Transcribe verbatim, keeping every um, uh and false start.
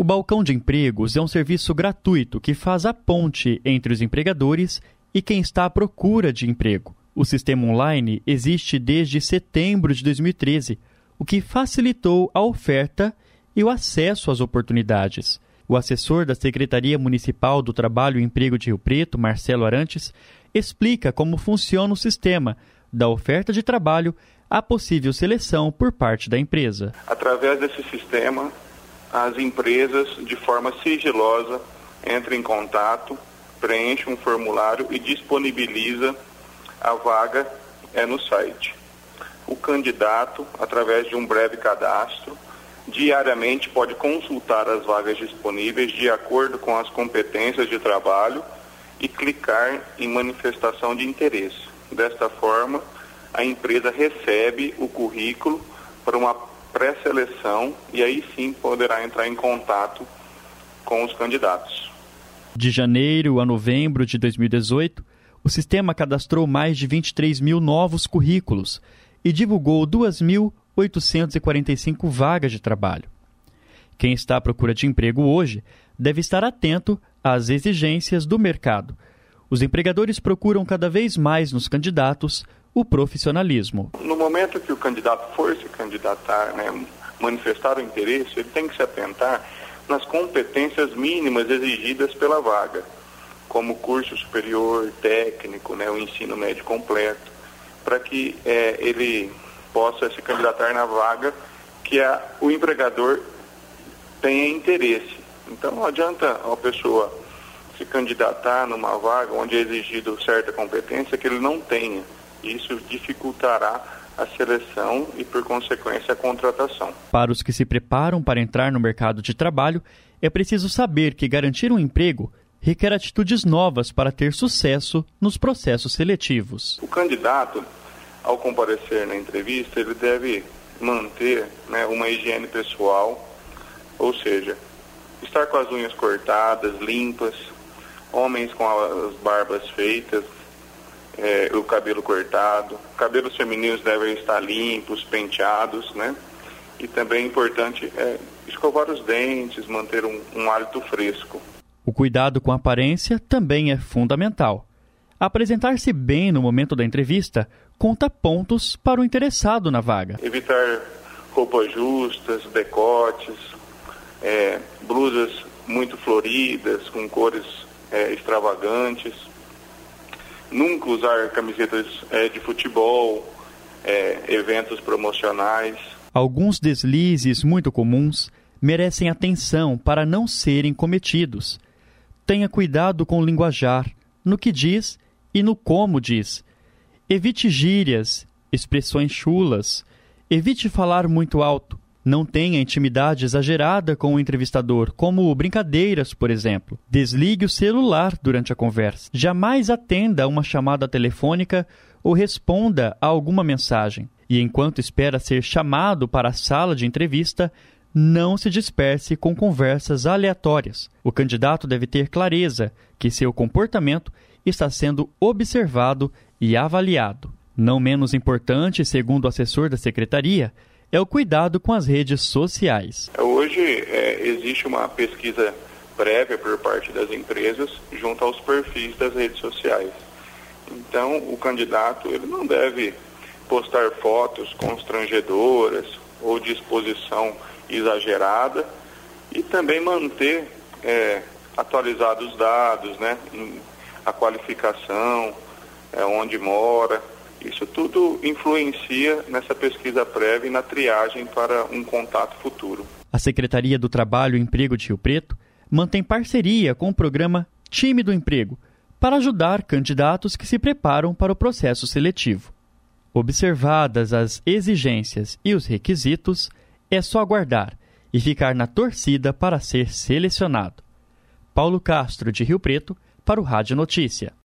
O Balcão de Empregos é um serviço gratuito que faz a ponte entre os empregadores e quem está à procura de emprego. O sistema online existe desde setembro de dois mil e treze, o que facilitou a oferta e o acesso às oportunidades. O assessor da Secretaria Municipal do Trabalho e Emprego de Rio Preto, Marcelo Arantes, explica como funciona o sistema, da oferta de trabalho à possível seleção por parte da empresa. Através desse sistema, as empresas, de forma sigilosa, entram em contato, preenchem um formulário e disponibiliza a vaga é, no site. O candidato, através de um breve cadastro, diariamente pode consultar as vagas disponíveis de acordo com as competências de trabalho e clicar em manifestação de interesse. Desta forma, a empresa recebe o currículo para uma pré-seleção e aí sim poderá entrar em contato com os candidatos. De janeiro a novembro de dois mil e dezoito, o sistema cadastrou mais de vinte e três mil novos currículos e divulgou duas mil oitocentas e quarenta e cinco vagas de trabalho. Quem está à procura de emprego hoje deve estar atento às exigências do mercado. Os empregadores procuram cada vez mais nos candidatos o profissionalismo. No momento que o candidato for se candidatar, né, manifestar o interesse, ele tem que se atentar nas competências mínimas exigidas pela vaga, como curso superior, técnico, né, o ensino médio completo, para que é, ele possa se candidatar na vaga que a, o empregador tenha interesse. Então não adianta a pessoa se candidatar numa vaga onde é exigido certa competência que ele não tenha. Isso dificultará a seleção e, por consequência, a contratação. Para os que se preparam para entrar no mercado de trabalho, é preciso saber que garantir um emprego requer atitudes novas para ter sucesso nos processos seletivos. O candidato, ao comparecer na entrevista, ele deve manter, né, uma higiene pessoal, ou seja, estar com as unhas cortadas, limpas, homens com as barbas feitas, é, o cabelo cortado, cabelos femininos devem estar limpos, penteados, né? E também é importante é, escovar os dentes, manter um, um hálito fresco. O cuidado com a aparência também é fundamental. Apresentar-se bem no momento da entrevista conta pontos para o interessado na vaga. Evitar roupas justas, decotes, é, blusas muito floridas, com cores é, extravagantes. Nunca usar camisetas é, de futebol, é, eventos promocionais. Alguns deslizes muito comuns merecem atenção para não serem cometidos. Tenha cuidado com o linguajar, no que diz e no como diz. Evite gírias, expressões chulas. Evite falar muito alto. Não tenha intimidade exagerada com o entrevistador, como brincadeiras, por exemplo. Desligue o celular durante a conversa. Jamais atenda a uma chamada telefônica ou responda a alguma mensagem. E enquanto espera ser chamado para a sala de entrevista, não se disperse com conversas aleatórias. O candidato deve ter clareza que seu comportamento está sendo observado e avaliado. Não menos importante, segundo o assessor da secretaria, é o cuidado com as redes sociais. Hoje é, existe uma pesquisa prévia por parte das empresas junto aos perfis das redes sociais. Então, o candidato ele não deve postar fotos constrangedoras ou de exposição exagerada e também manter é, atualizados os dados, né, a qualificação, é, onde mora. Isso tudo influencia nessa pesquisa prévia e na triagem para um contato futuro. A Secretaria do Trabalho e Emprego de Rio Preto mantém parceria com o programa Time do Emprego para ajudar candidatos que se preparam para o processo seletivo. Observadas as exigências e os requisitos, é só aguardar e ficar na torcida para ser selecionado. Paulo Castro, de Rio Preto, para o Rádio Notícia.